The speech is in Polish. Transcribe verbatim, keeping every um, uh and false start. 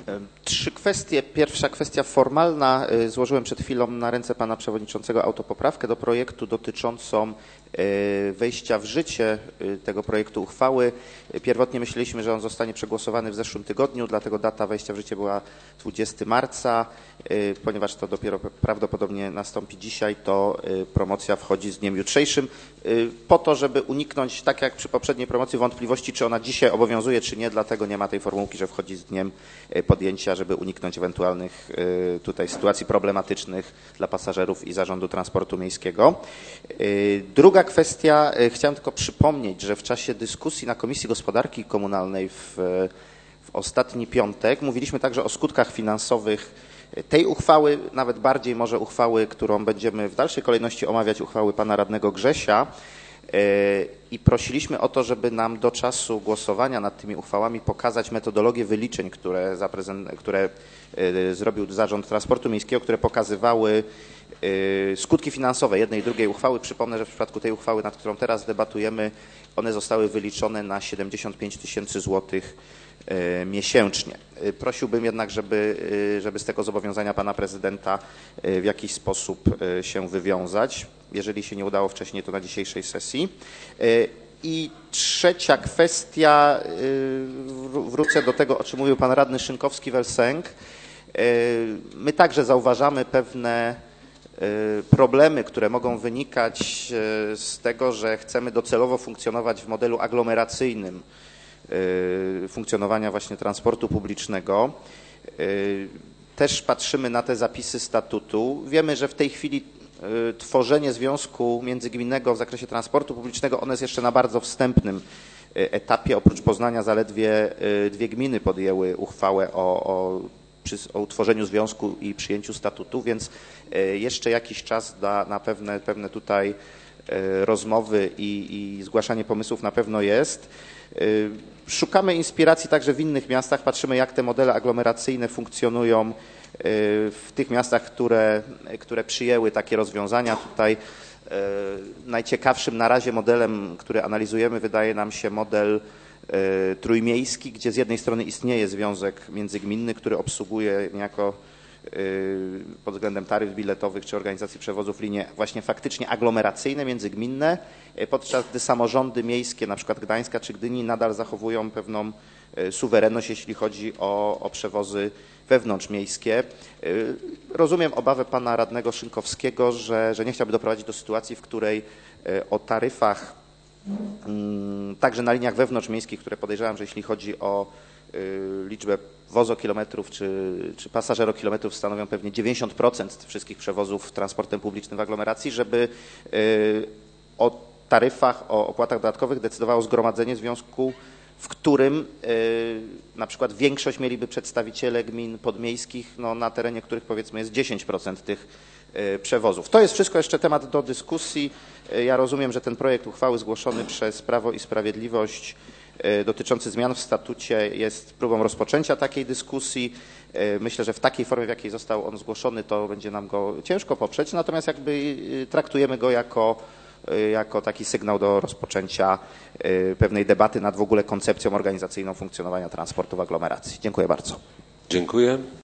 Trzy kwestie. Pierwsza kwestia formalna. Złożyłem przed chwilą na ręce pana przewodniczącego autopoprawkę do projektu dotyczącą wejścia w życie tego projektu uchwały. Pierwotnie myśleliśmy, że on zostanie przegłosowany w zeszłym tygodniu, dlatego data wejścia w życie była dwudziestego marca. Ponieważ to dopiero prawdopodobnie nastąpi dzisiaj, to promocja wchodzi z dniem jutrzejszym. Po to, żeby uniknąć, tak jak przy poprzedniej promocji, wątpliwości, czy ona dzisiaj obowiązuje, czy nie, dlatego nie ma tej formułki, że wchodzi z dniem podjęcia, żeby uniknąć ewentualnych tutaj sytuacji problematycznych dla pasażerów i Zarządu Transportu Miejskiego. Druga kwestia, chciałem tylko przypomnieć, że w czasie dyskusji na Komisji Gospodarki Komunalnej w, w ostatni piątek mówiliśmy także o skutkach finansowych tej uchwały, nawet bardziej może uchwały, którą będziemy w dalszej kolejności omawiać, uchwały pana radnego Grzesia, i prosiliśmy o to, żeby nam do czasu głosowania nad tymi uchwałami pokazać metodologię wyliczeń, które, które zrobił Zarząd Transportu Miejskiego, które pokazywały skutki finansowe jednej i drugiej uchwały. Przypomnę, że w przypadku tej uchwały, nad którą teraz debatujemy, one zostały wyliczone na siedemdziesiąt pięć tysięcy złotych miesięcznie. Prosiłbym jednak, żeby, żeby z tego zobowiązania pana prezydenta w jakiś sposób się wywiązać. Jeżeli się nie udało wcześniej, to na dzisiejszej sesji. I trzecia kwestia, wrócę do tego, o czym mówił pan radny Szynkowski-Welsenk. My także zauważamy pewne problemy, które mogą wynikać z tego, że chcemy docelowo funkcjonować w modelu aglomeracyjnym funkcjonowania właśnie transportu publicznego. Też patrzymy na te zapisy statutu. Wiemy, że w tej chwili tworzenie związku międzygminnego w zakresie transportu publicznego, ono jest jeszcze na bardzo wstępnym etapie. Oprócz Poznania zaledwie dwie gminy podjęły uchwałę o, o, o utworzeniu związku i przyjęciu statutu, więc jeszcze jakiś czas da na pewne, pewne tutaj rozmowy i, i zgłaszanie pomysłów na pewno jest. Szukamy inspiracji także w innych miastach, patrzymy, jak te modele aglomeracyjne funkcjonują w tych miastach, które, które przyjęły takie rozwiązania. Tutaj najciekawszym na razie modelem, który analizujemy, wydaje nam się model trójmiejski, gdzie z jednej strony istnieje związek międzygminny, który obsługuje niejako pod względem taryf biletowych czy organizacji przewozów linie właśnie faktycznie aglomeracyjne, międzygminne, podczas gdy samorządy miejskie, na przykład Gdańska czy Gdyni, nadal zachowują pewną suwerenność, jeśli chodzi o, o przewozy wewnątrzmiejskie. Rozumiem obawę pana radnego Szynkowskiego, że, że nie chciałby doprowadzić do sytuacji, w której o taryfach także na liniach wewnątrzmiejskich, które podejrzewam, że jeśli chodzi o liczbę wozokilometrów czy, czy pasażerokilometrów stanowią pewnie dziewięćdziesiąt procent wszystkich przewozów transportem publicznym w aglomeracji, żeby o taryfach, o opłatach dodatkowych decydowało zgromadzenie związku, w którym na przykład większość mieliby przedstawiciele gmin podmiejskich, no, na terenie których powiedzmy jest dziesięć procent tych przewozów. To jest wszystko jeszcze temat do dyskusji. Ja rozumiem, że ten projekt uchwały zgłoszony przez Prawo i Sprawiedliwość dotyczący zmian w statucie jest próbą rozpoczęcia takiej dyskusji. Myślę, że w takiej formie, w jakiej został on zgłoszony, to będzie nam go ciężko poprzeć, natomiast jakby traktujemy go jako, jako taki sygnał do rozpoczęcia pewnej debaty nad w ogóle koncepcją organizacyjną funkcjonowania transportu w aglomeracji. Dziękuję bardzo. Dziękuję.